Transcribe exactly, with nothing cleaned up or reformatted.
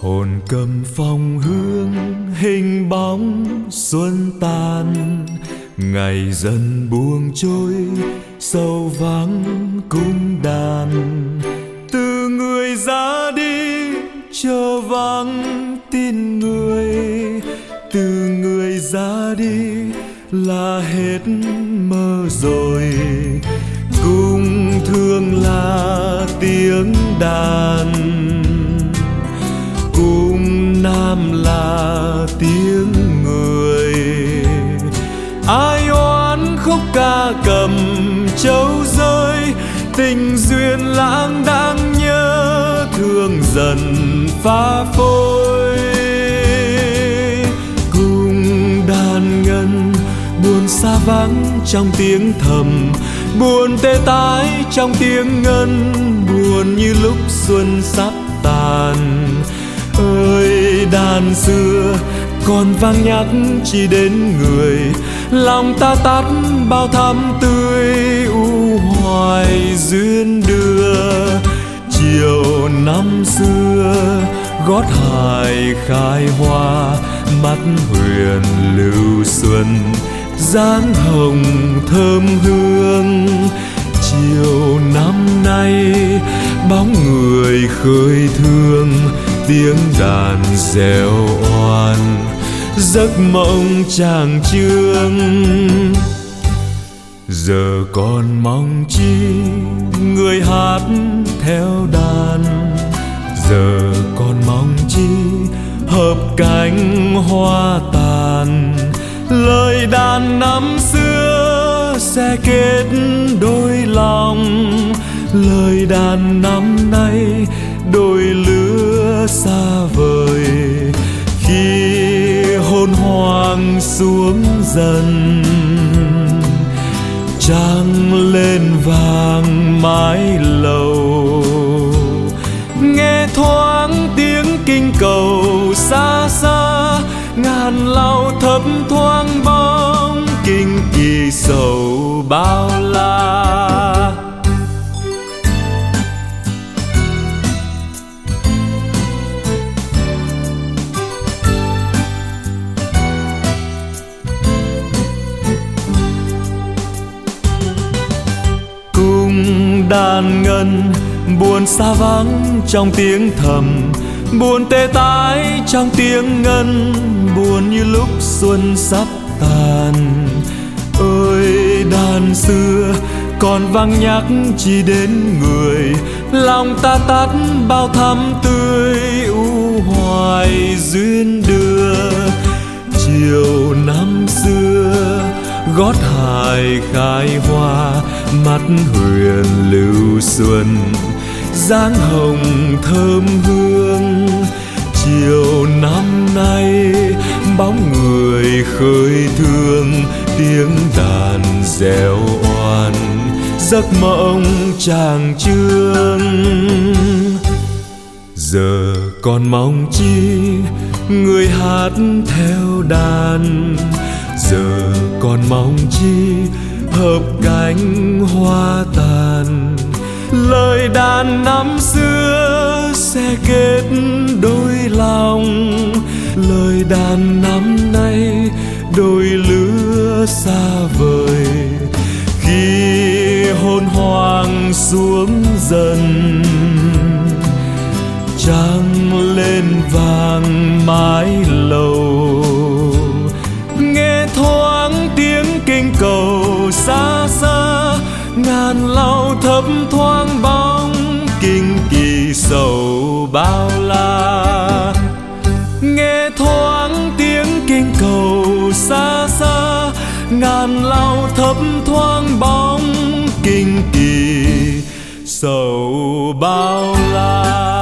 Hồn cầm phong hương hình bóng xuân tàn, ngày dần buông trôi sâu vắng cung đàn. Từ người ra đi chờ vắng tin người, từ người ra đi là hết mơ rồi. Cung thương là tiếng đàn, cung nam là tiếng người. Ai oán khúc ca cầm châu rơi, tình duyên lãng đãng nhớ thương dần phá phôi. Cung đàn ngân buồn xa vắng trong tiếng thầm, buồn tê tái trong tiếng ngân, buồn như lúc xuân sắp tàn. Ơi đàn xưa còn vang nhắc chỉ đến người, lòng ta tắt bao thắm tươi u hoài duyên đưa. Chiều năm xưa gót hài khai hoa, mắt huyền lưu xuân dáng hồng thơm hương. Chiều năm nay bóng người khơi thương, tiếng đàn reo oan giấc mộng chàng chương. Giờ còn mong chi người hát theo đàn, giờ còn mong chi hợp cánh hoa tàn. Lời đàn năm xưa sẽ kết đôi lòng, lời đàn năm nay đôi lứa xa vời. Khi hồn hoàng xuống dần, trăng lên vàng mái lầu. Nghe thoáng tiếng kinh cầu xa xa, ngàn lau thấp thoáng bóng kinh kỳ sầu bao la. Cung đàn ngân buồn xa vắng trong tiếng thầm, buồn tê tái trong tiếng ngân, buồn như lúc xuân sắp tàn. Ơi đàn xưa còn vang nhắc chỉ đến người, lòng ta tắt bao thắm tươi u hoài duyên đưa. Chiều năm xưa gót hài khai hoa, mắt huyền lưu xuân dáng hồng thơm hương. Chiều năm nay bóng người khơi thương, tiếng đàn reo oan giấc mộng chàng chương. Giờ còn mong chi người hát theo đàn, giờ còn mong chi hợp cánh hoa tàn. Lời đàn năm xưa sẽ kết đôi lòng, lời đàn năm nay đôi lứa xa vời. Khi hồn hoàng xuống dần, trăng lên vàng mái lầu. Nghe thoáng tiếng kinh cầu xa xa, ngàn lau thấp thoáng bóng kinh kỳ sầu bao la. Nghe thoáng tiếng kinh cầu xa xa, ngàn lau thấp thoáng bóng kinh kỳ sầu bao la.